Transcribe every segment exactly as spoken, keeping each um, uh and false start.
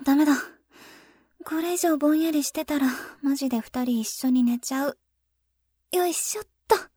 ダメだ。これ以上ぼんやりしてたら、マジで二人一緒に寝ちゃう。よいしょっと。は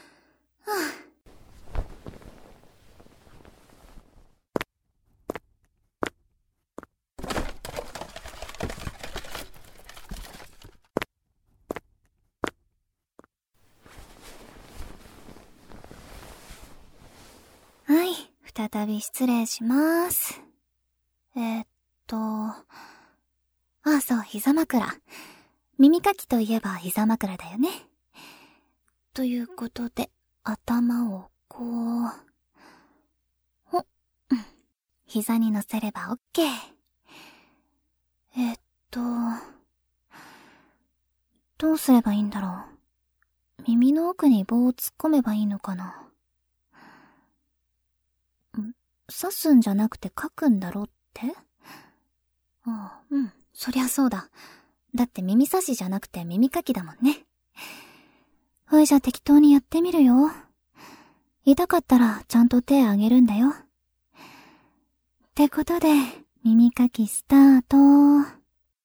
あ、はい、再び失礼します。えー、っと、あ、そう、膝枕。耳かきといえば膝枕だよね。ということで、頭をこう、ほ、うん、膝に乗せればオッケー。えっと、どうすればいいんだろう。耳の奥に棒を突っ込めばいいのかな。ん、刺すんじゃなくて書くんだろって？ああ、うん、そりゃそうだ。だって耳刺しじゃなくて耳かきだもんね。ほいじゃ適当にやってみるよ。痛かったらちゃんと手あげるんだよ。ってことで、耳かきスタート。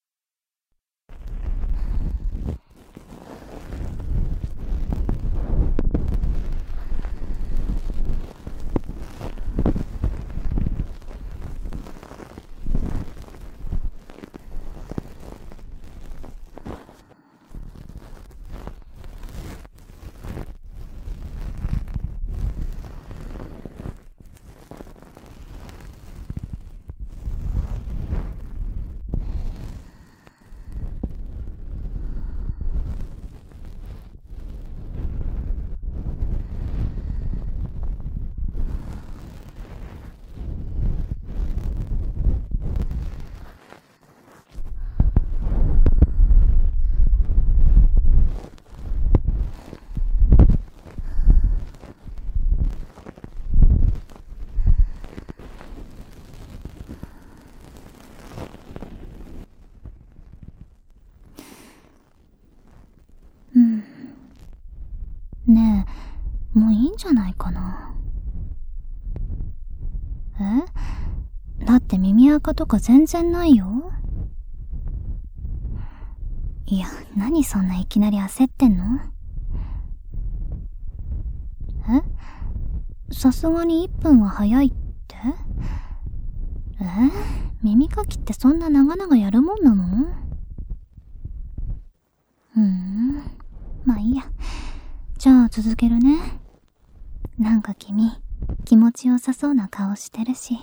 うん。ねえ、もういいんじゃないかな。え？だって耳垢とか全然ないよ。いや、何そんないきなり焦ってんの？え？さすがにいっぷんは早いって？え？耳かきってそんな長々やるもんなの？うーん。まあいいや。じゃあ続けるね。なんか君、気持ちよさそうな顔してるし。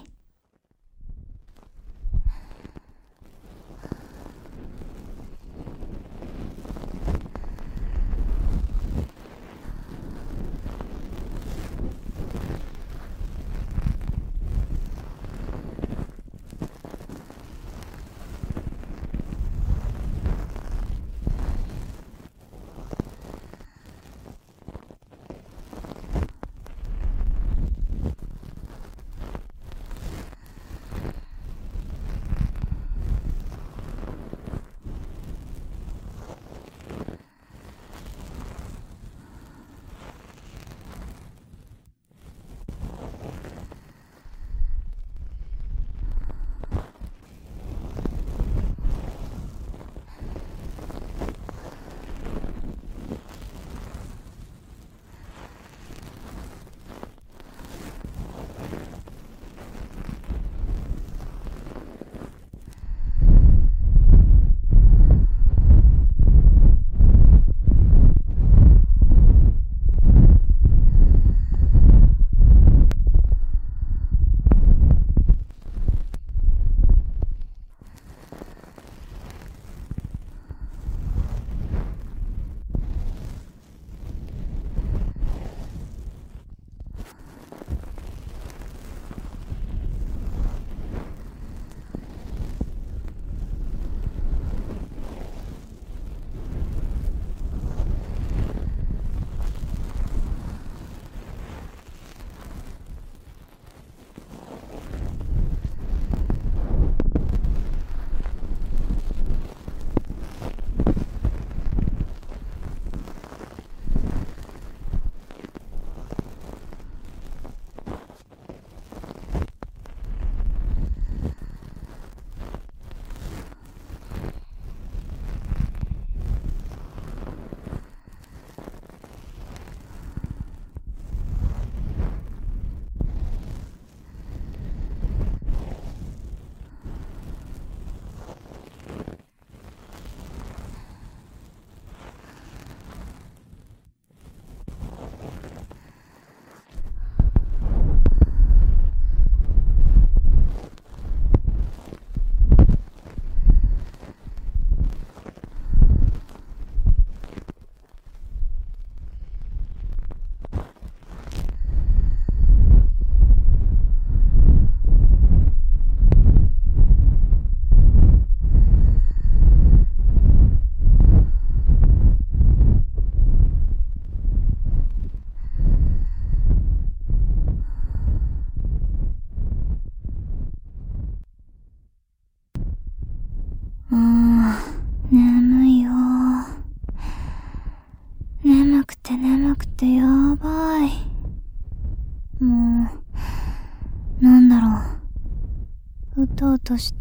もう、なんだろう。うとうとして、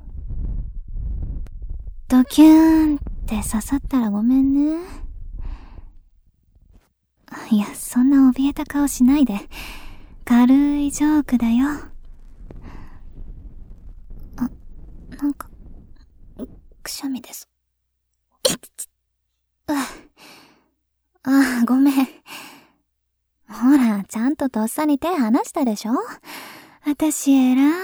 ドキューンって刺さったらごめんね。いや、そんな怯えた顔しないで。軽いジョークだよ。あ、なんか、くしゃみです。あ、ごめん。ほら、ちゃんととっさに手離したでしょ？私偉い。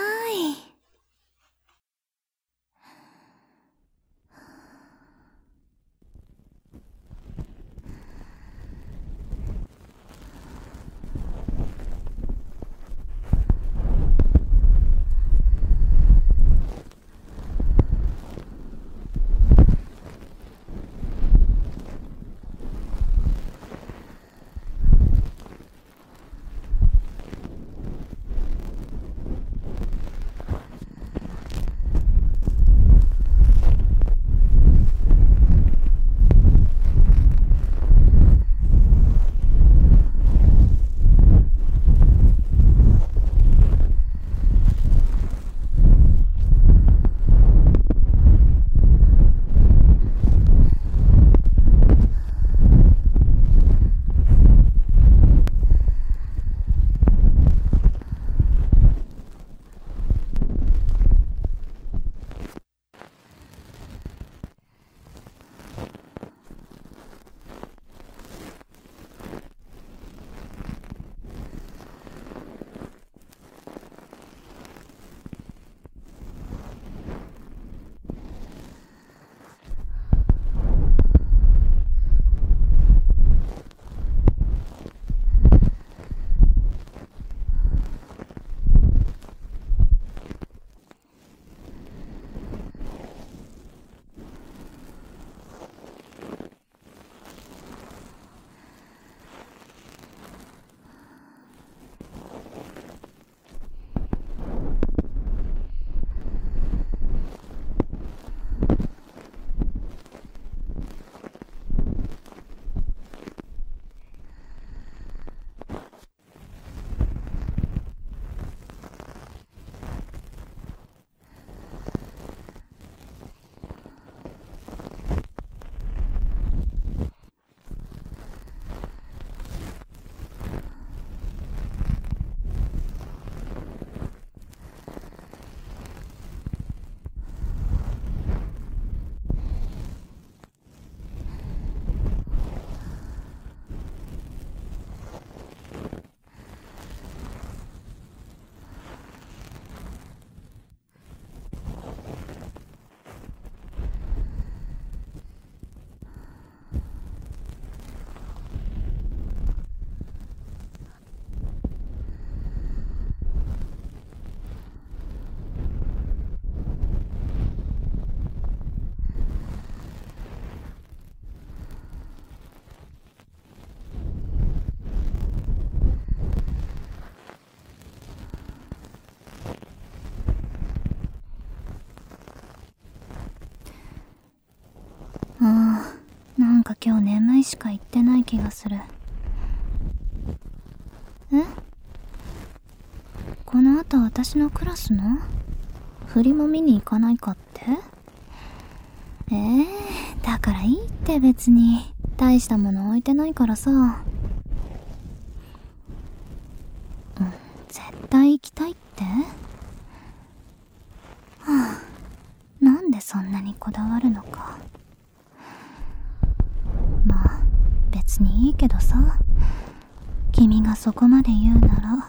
ああ、なんか今日眠いしか言ってない気がする。え？この後私のクラスの振りも見に行かないかって？ええー、だからいいって別に。大したもの置いてないからさ。うん、絶対行きたいって？はあ、なんでそんなにこだわるのか。まあ、別にいいけどさ。君がそこまで言うなら。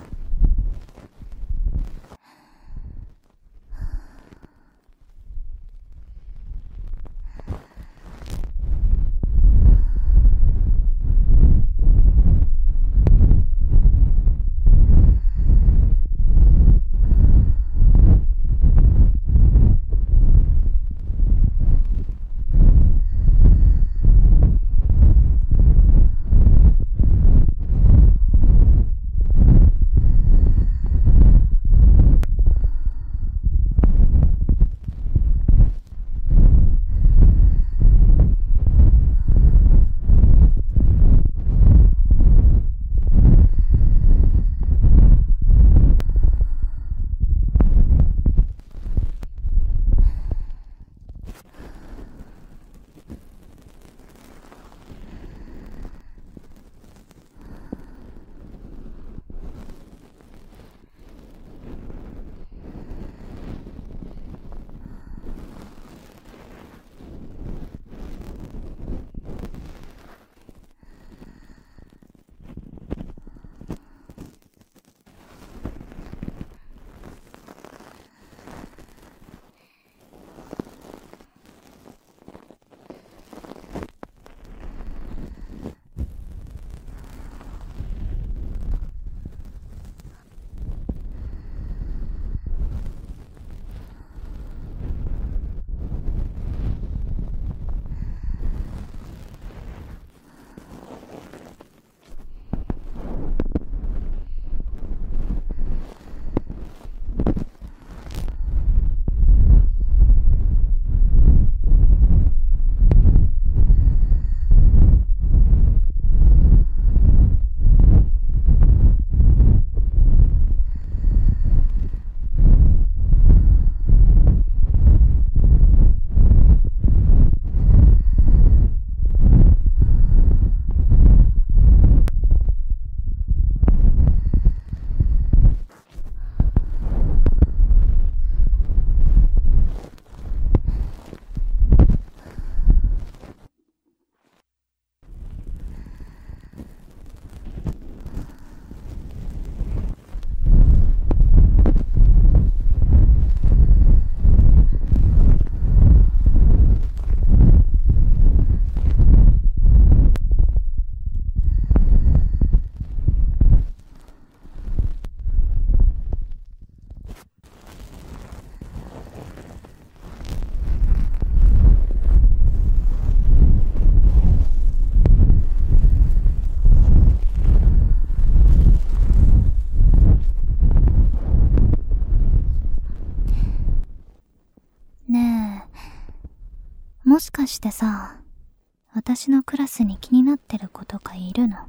もしかしてさ、私のクラスに気になってる子とかいるの？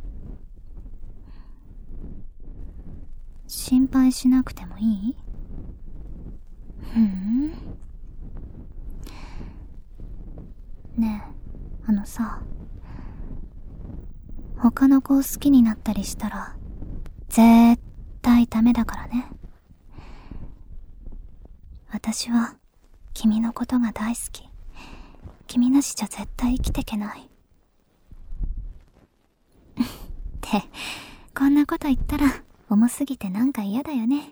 心配しなくてもいい？ふん。ねえ、あのさ、他の子を好きになったりしたら絶対ダメだからね。私は君のことが大好き。君なしじゃ絶対生きてけない。ってこんなこと言ったら重すぎてなんか嫌だよね。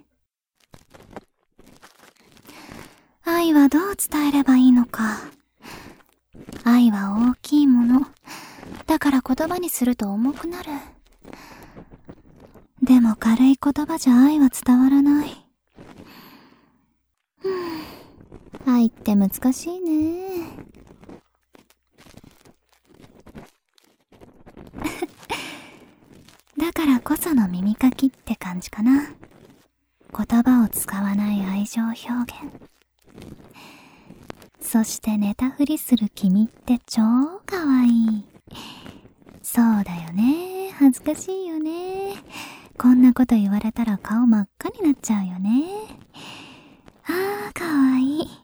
愛はどう伝えればいいのか。愛は大きいものだから言葉にすると重くなる。でも軽い言葉じゃ愛は伝わらない。愛って難しいね。だからこその耳かきって感じかな。言葉を使わない愛情表現。そして寝たふりする君って超かわいい。そうだよね。恥ずかしいよね。こんなこと言われたら顔真っ赤になっちゃうよね。あーかわいい。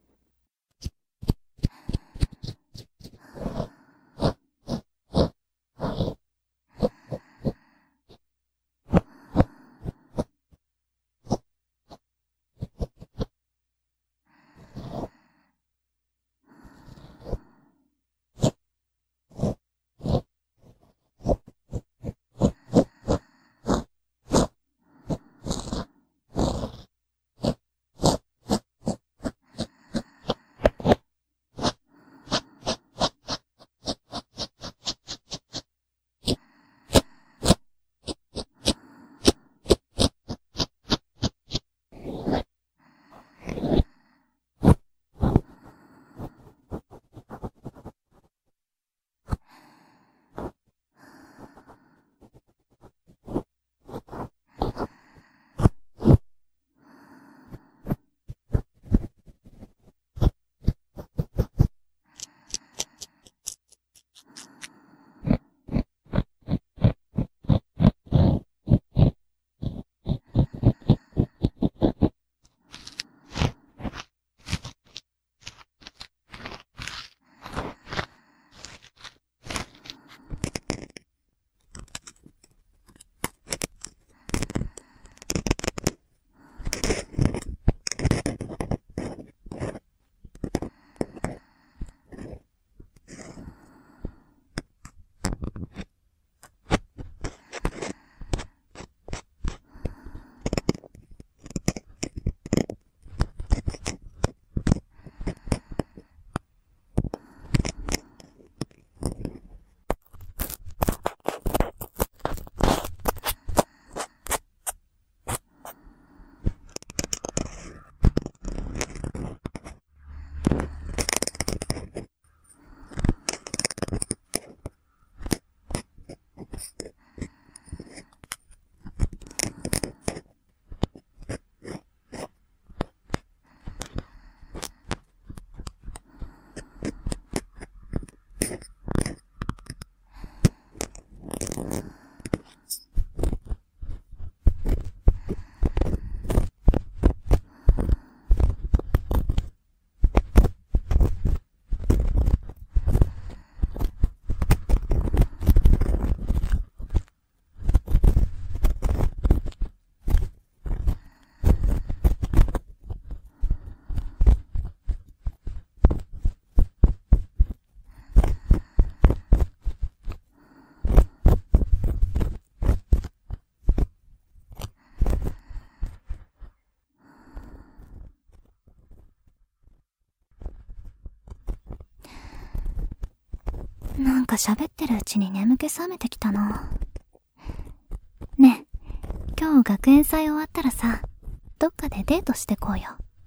なんか喋ってるうちに眠気覚めてきたな。ねえ、今日学園祭終わったらさ、どっかでデートしてこうよ。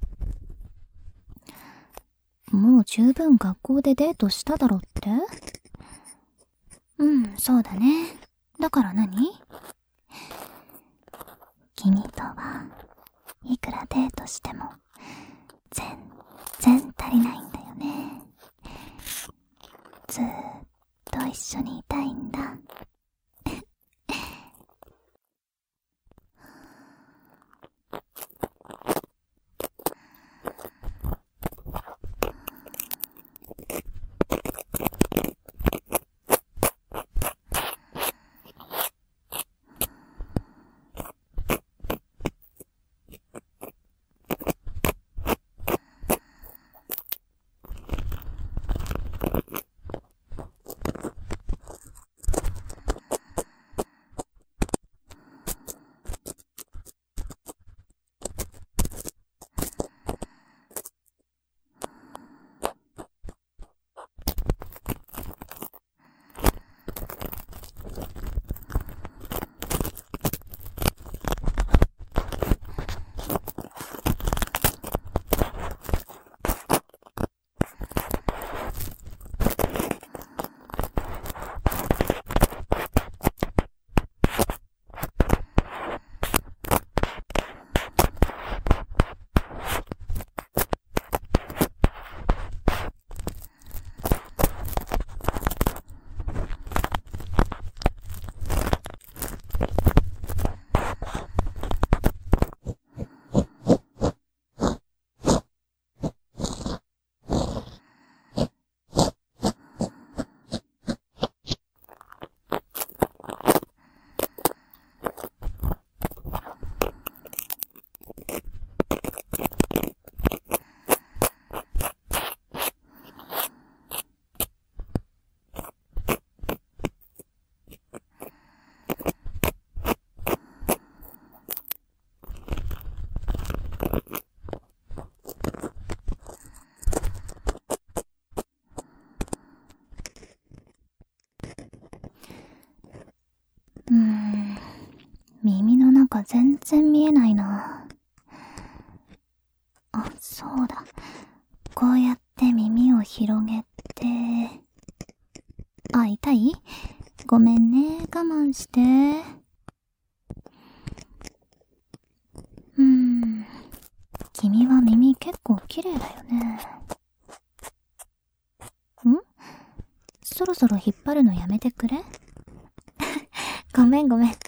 もう十分学校でデートしただろって？うん、そうだね。だから何？君とはいくらデートしても全然足りないんだよね。 緒にいたいんだ。うーん、耳の中全然見えないな。あ、そうだ。こうやって耳を広げて。あ、痛い？ごめんね、我慢して。うーん、君は耳結構綺麗だよね。ん？そろそろ引っ張るのやめてくれ？ごめんごめん。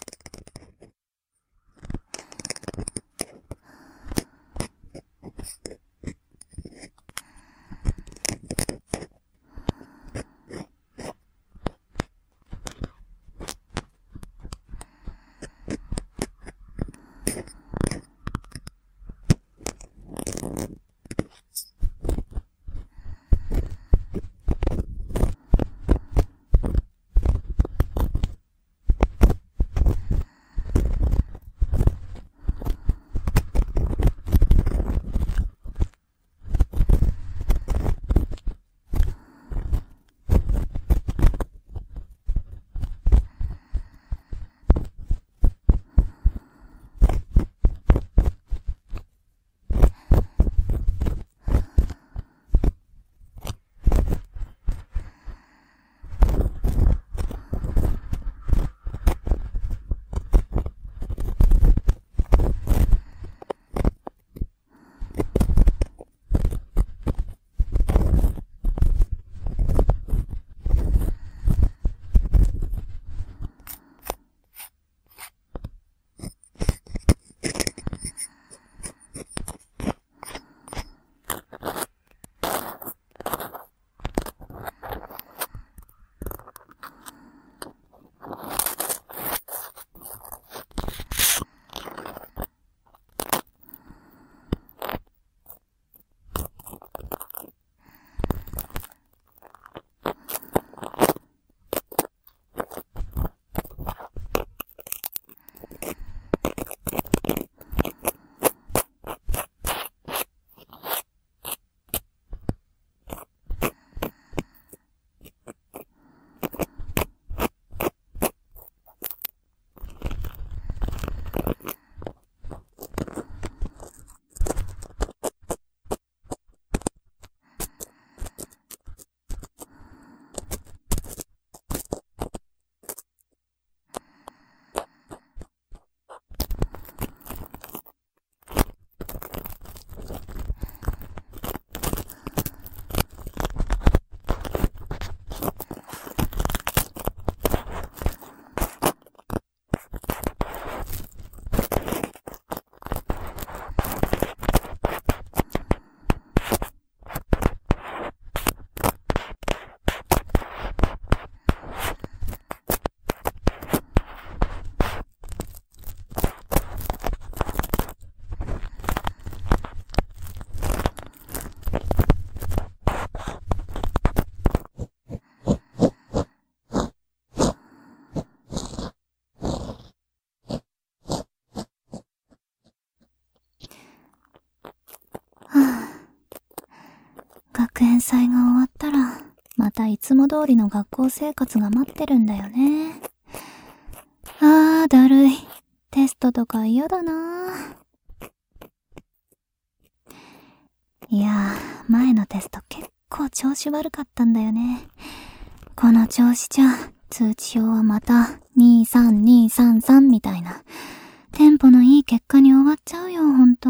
祭が終わったら、またいつも通りの学校生活が待ってるんだよね。あー、だるい。テストとか嫌だな。いやー、前のテスト結構調子悪かったんだよね。この調子じゃ、通知表はまたにさんにさんさんみたいな、テンポのいい結果に終わっちゃうよ、ほんと。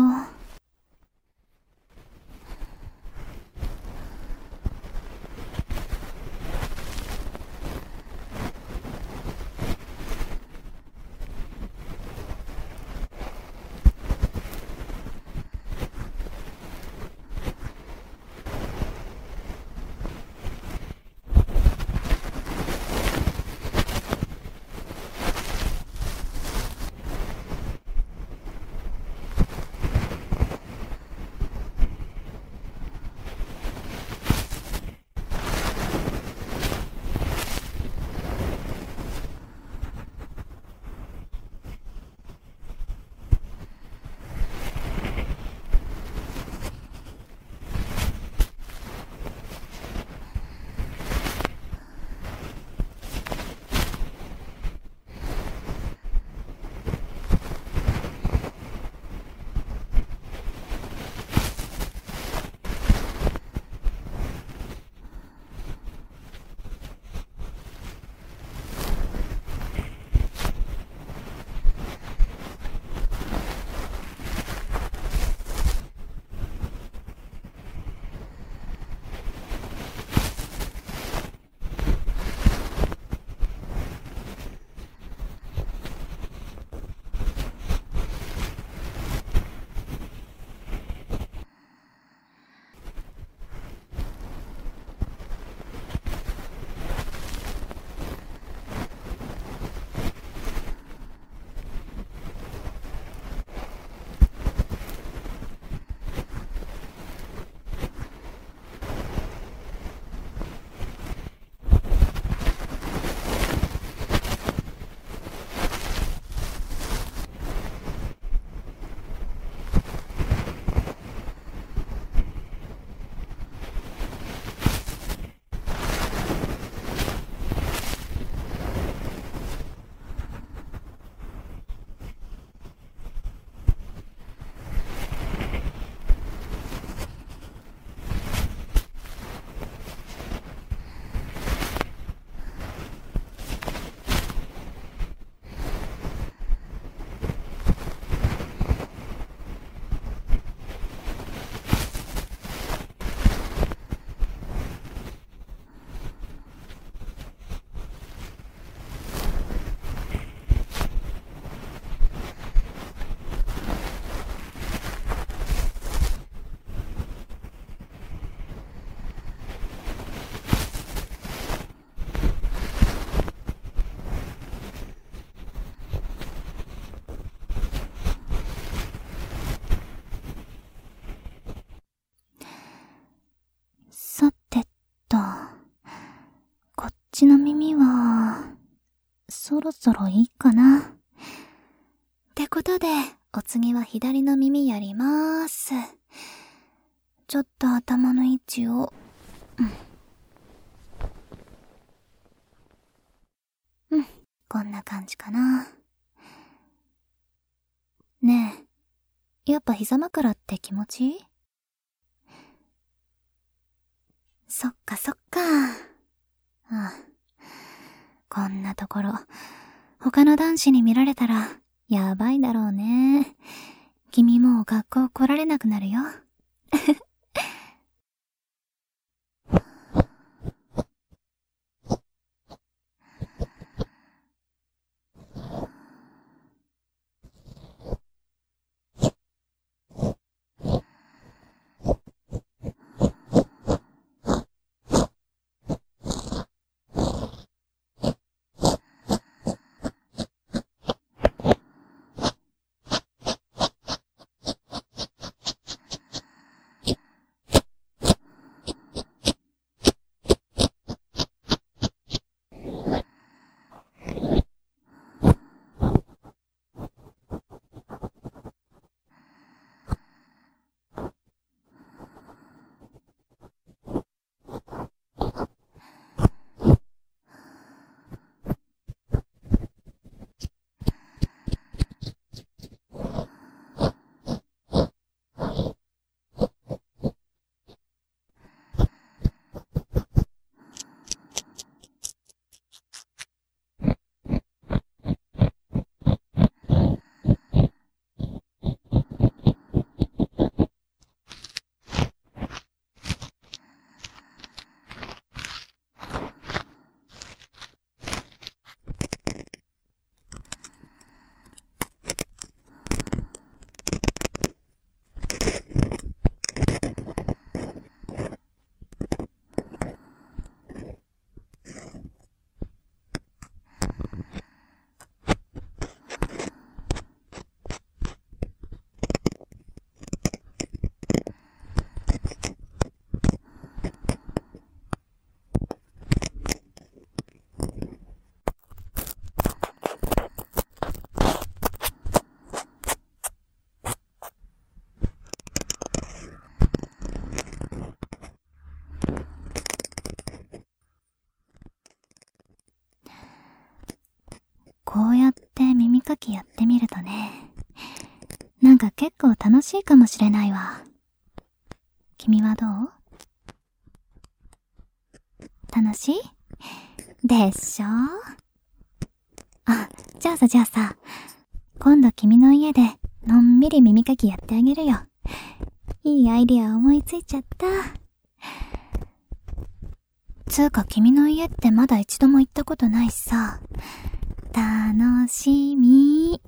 さてと、こっちの耳は、そろそろいいかな。ってことで、お次は左の耳やりまーす。ちょっと頭の位置を、うん。うん、こんな感じかな。ねえ、やっぱ膝枕って気持ちいい？そっかそっか。ああ。こんなところ、他の男子に見られたら、やばいだろうね。君もう学校来られなくなるよ。 かきやってみるとね、なんか結構楽しいかもしれないわ。君はどう？楽しい？でしょ？あ、じゃあさじゃあさ、今度君の家でのんびり耳かきやってあげるよ。いいアイディア思いついちゃった。つうか君の家ってまだ一度も行ったことないしさ、楽しみ。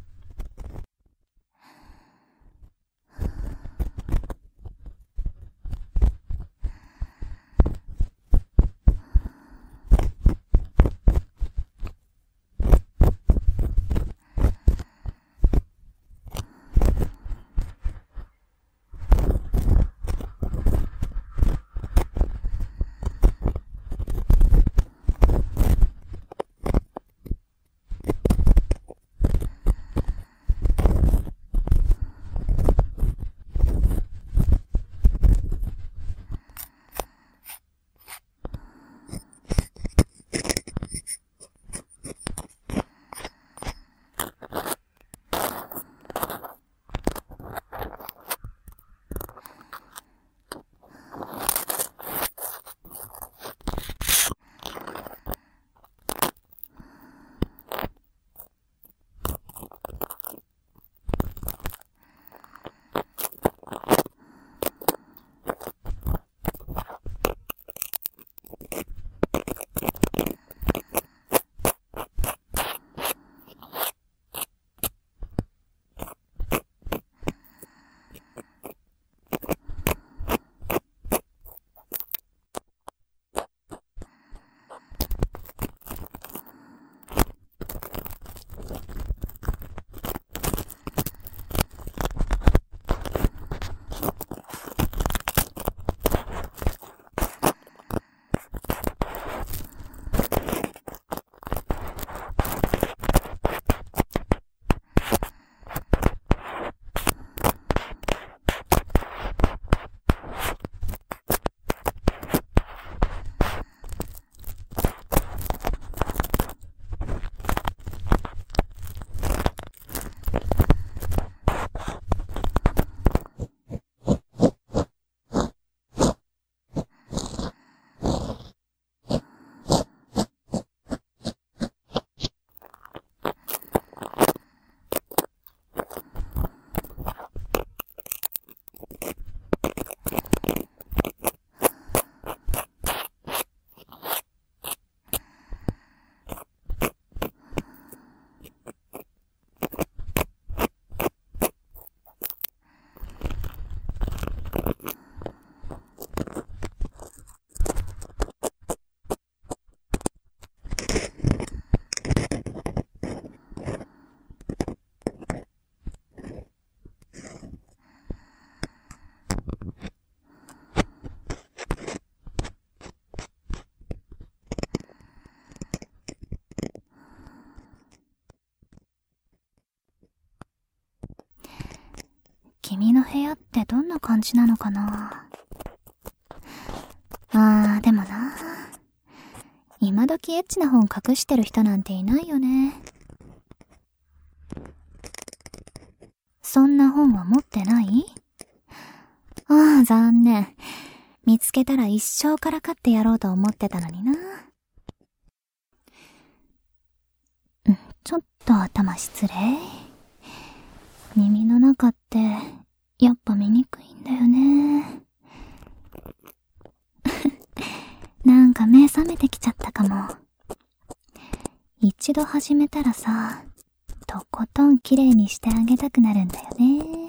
君の部屋ってどんな感じなのかな。あー、でもな、今時エッチな本隠してる人なんていないよね。そんな本は持ってない？ああ、残念。見つけたら一生からかってやろうと思ってたのにな。うん、ちょっと頭失礼。耳の中ってやっぱ見にくいんだよね。なんか目覚めてきちゃったかも。一度始めたらさ、とことん綺麗にしてあげたくなるんだよね。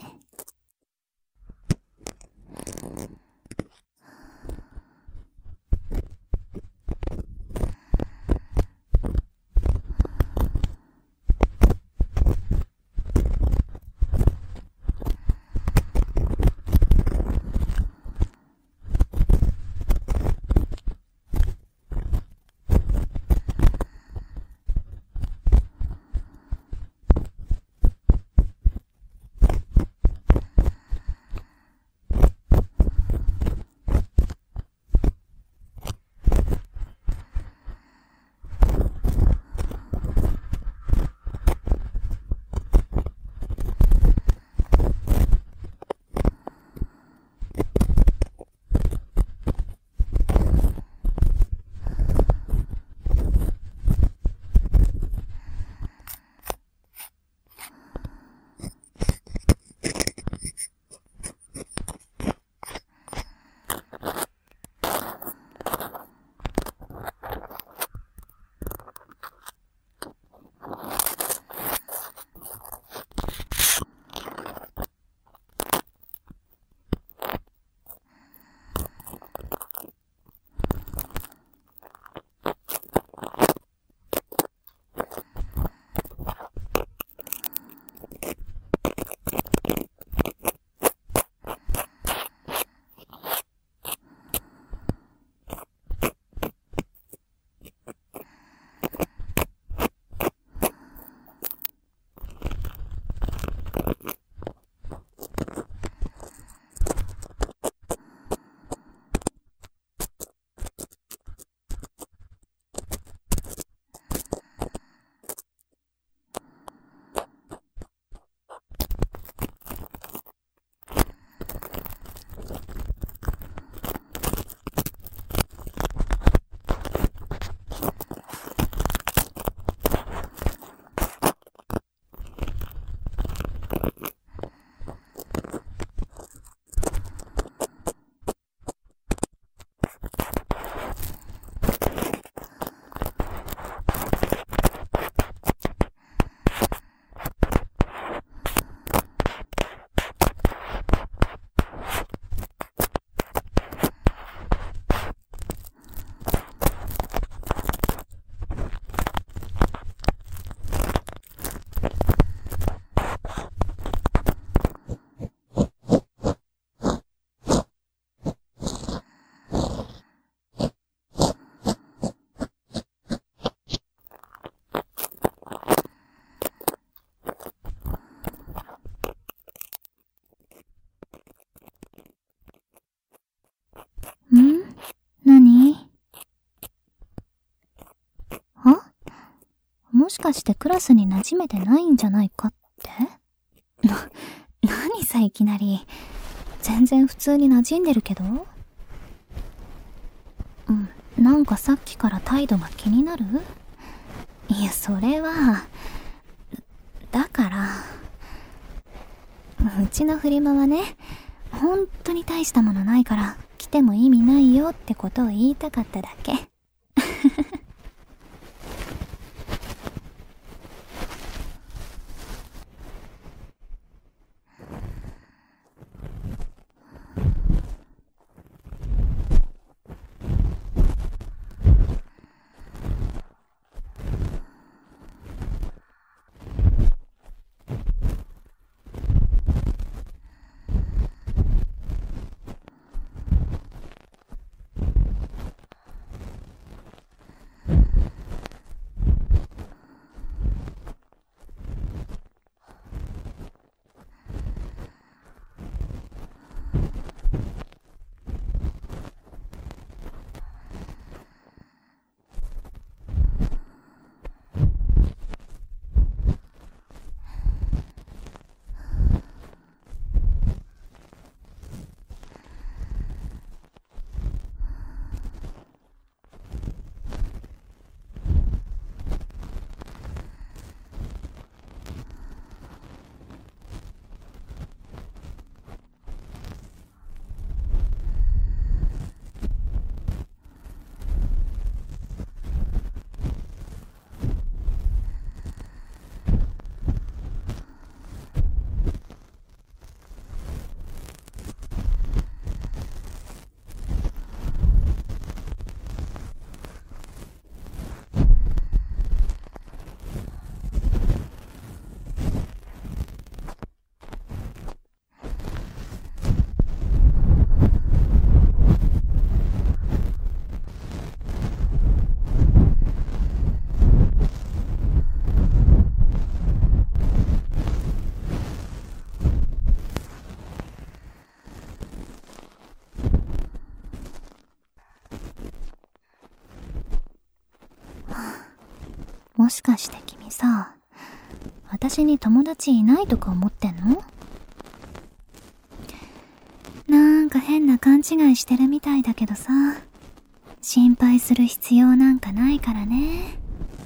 かしてクラスに馴染めてないんじゃないかって？な、何さいきなり。全然普通に馴染んでるけど。うん、なんかさっきから態度が気になる？いや、それは、だから、うちのフリマはね、本当に大したものないから来ても意味ないよってことを言いたかっただけ。もしかして君さ、私に友達いないとか思ってんの？なんか変な勘違いしてるみたいだけどさ、心配する必要なんかないからね。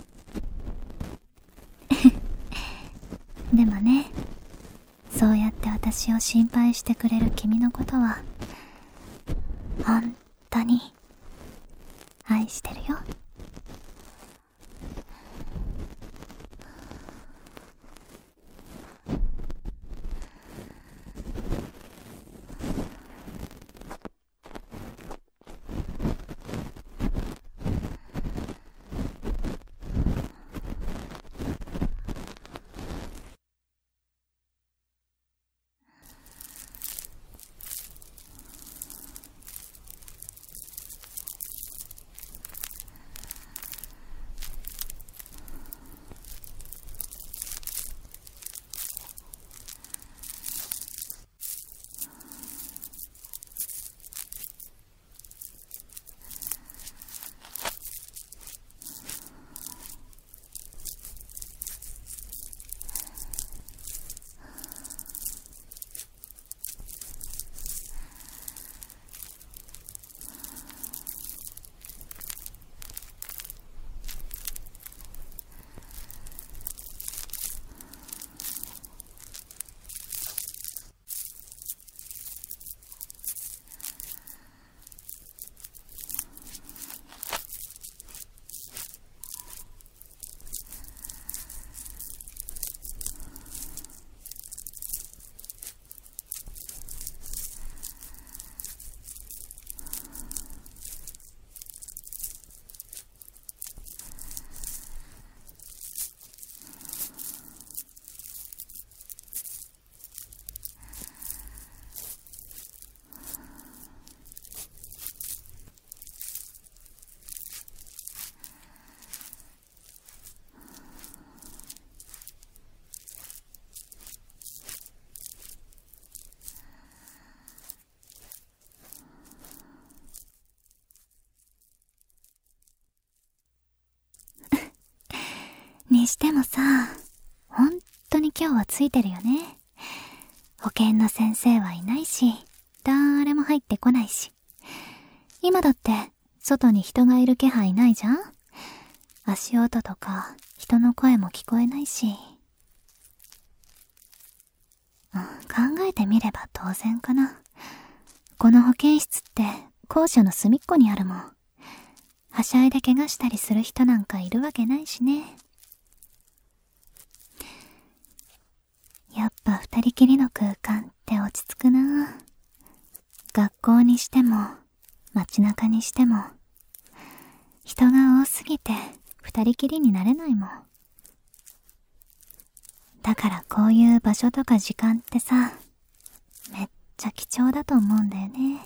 でもね、そうやって私を心配してくれる君のことは、本当に愛してるよ。 してもさ、ほんとに今日はついてるよね。保健の先生はいないし、誰も入ってこないし。今だって外に人がいる気配ないじゃん。足音とか人の声も聞こえないし。うん、考えてみれば当然かな。この保健室って校舎の隅っこにあるもん。はしゃいで怪我したりする人なんかいるわけないしね。やっぱ二人きりの空間って落ち着くな。学校にしても街中にしても人が多すぎて二人きりになれないもん。だからこういう場所とか時間ってさ、めっちゃ貴重だと思うんだよね。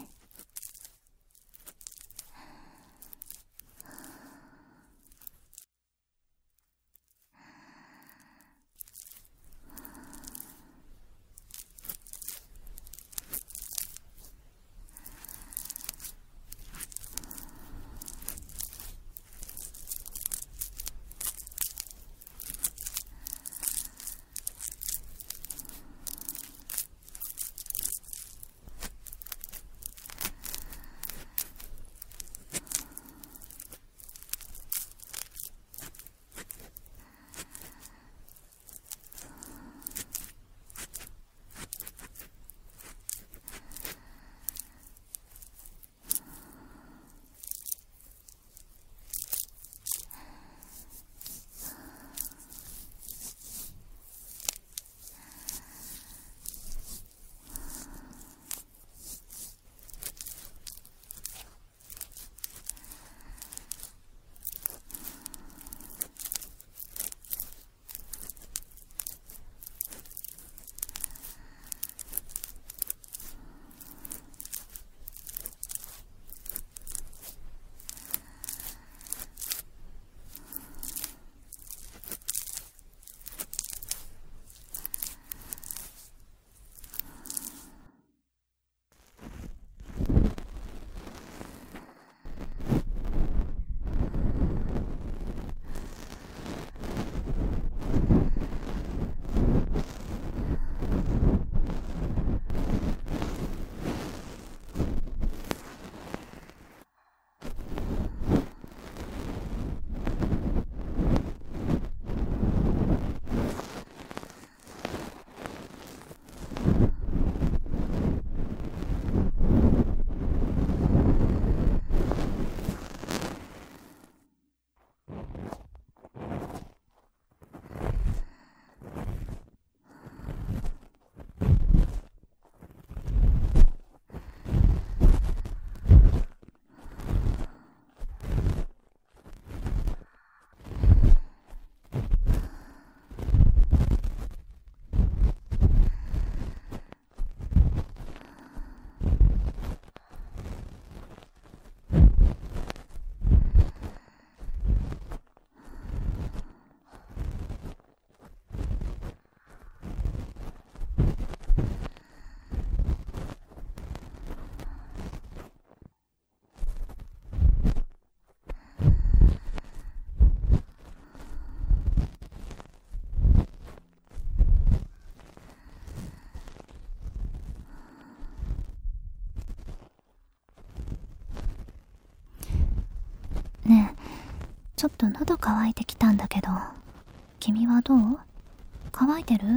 ねえ、ちょっと喉乾いてきたんだけど、君はどう？乾いてる？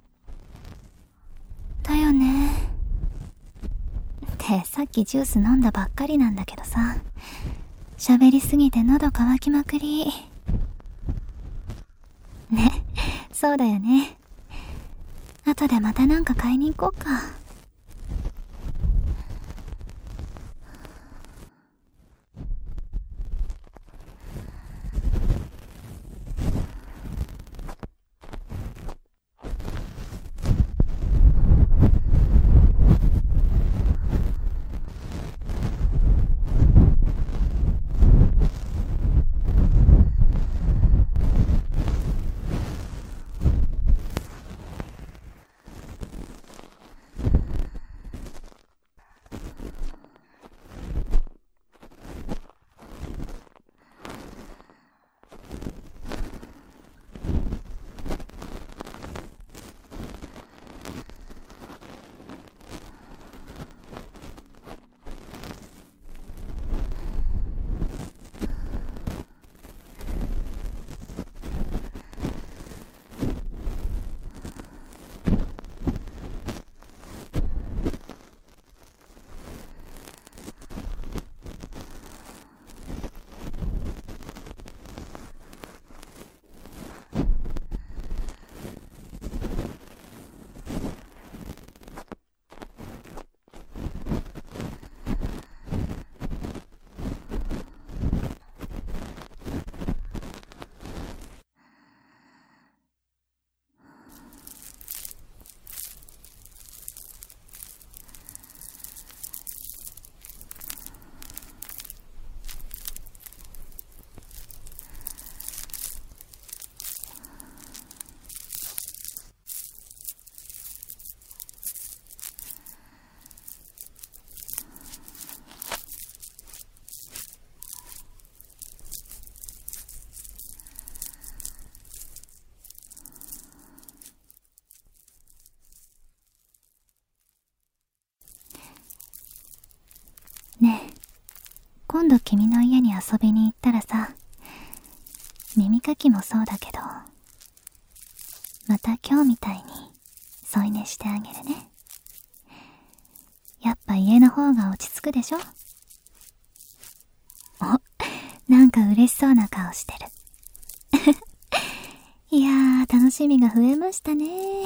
だよね。ってさっきジュース飲んだばっかりなんだけどさ、喋りすぎて喉乾きまくり。ね、そうだよね。後でまたなんか買いに行こうか。 今度君の家に遊びに行ったらさ、耳かきもそうだけど、また今日みたいに添い寝してあげるね。やっぱ家の方が落ち着くでしょ？お、なんか嬉しそうな顔してる。いやー、楽しみが増えましたね。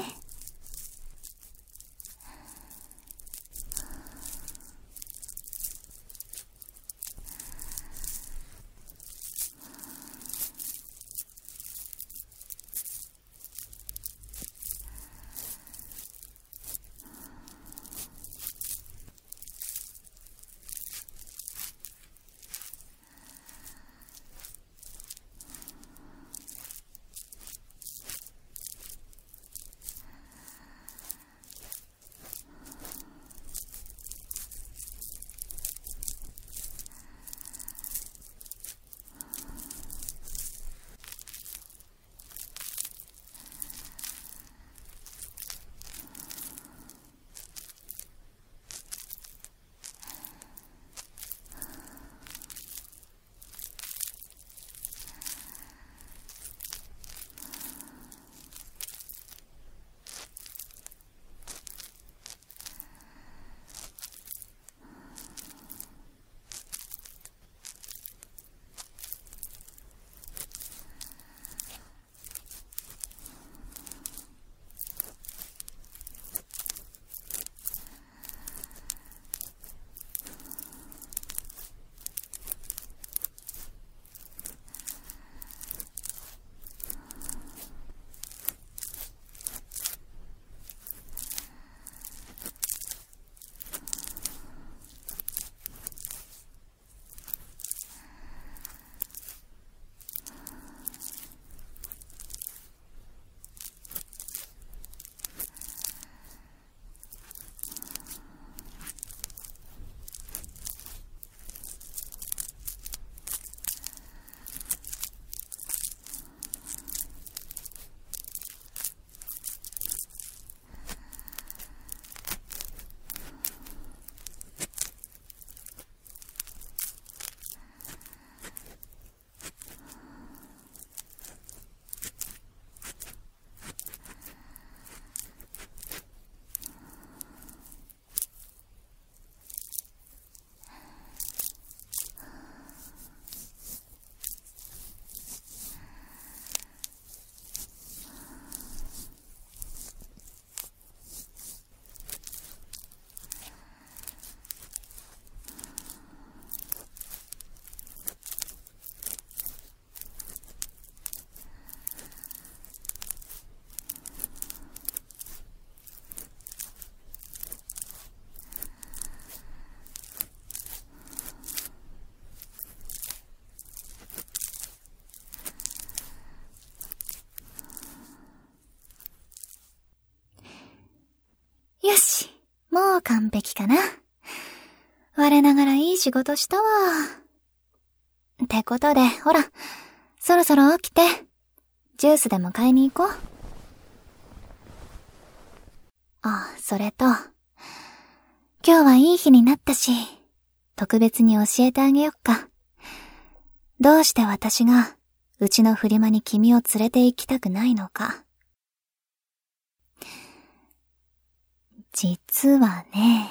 よし、もう完璧かな。我ながらいい仕事したわ。ってことで、ほら、そろそろ起きて、ジュースでも買いに行こう。あ、それと、今日はいい日になったし、特別に教えてあげよっか。どうして私が、うちのフリマに君を連れて行きたくないのか。実はね、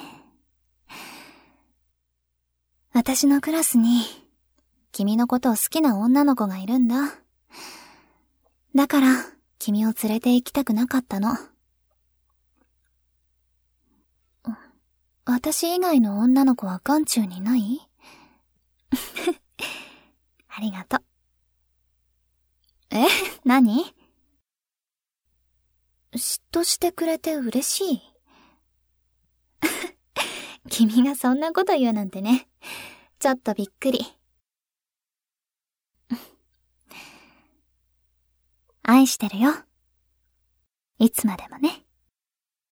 私のクラスに、君のことを好きな女の子がいるんだ。だから、君を連れて行きたくなかったの。私以外の女の子は眼中にない？ありがとう。え、何？嫉妬してくれて嬉しい？君がそんなこと言うなんてね。ちょっとびっくり。愛してるよ。いつまでもね。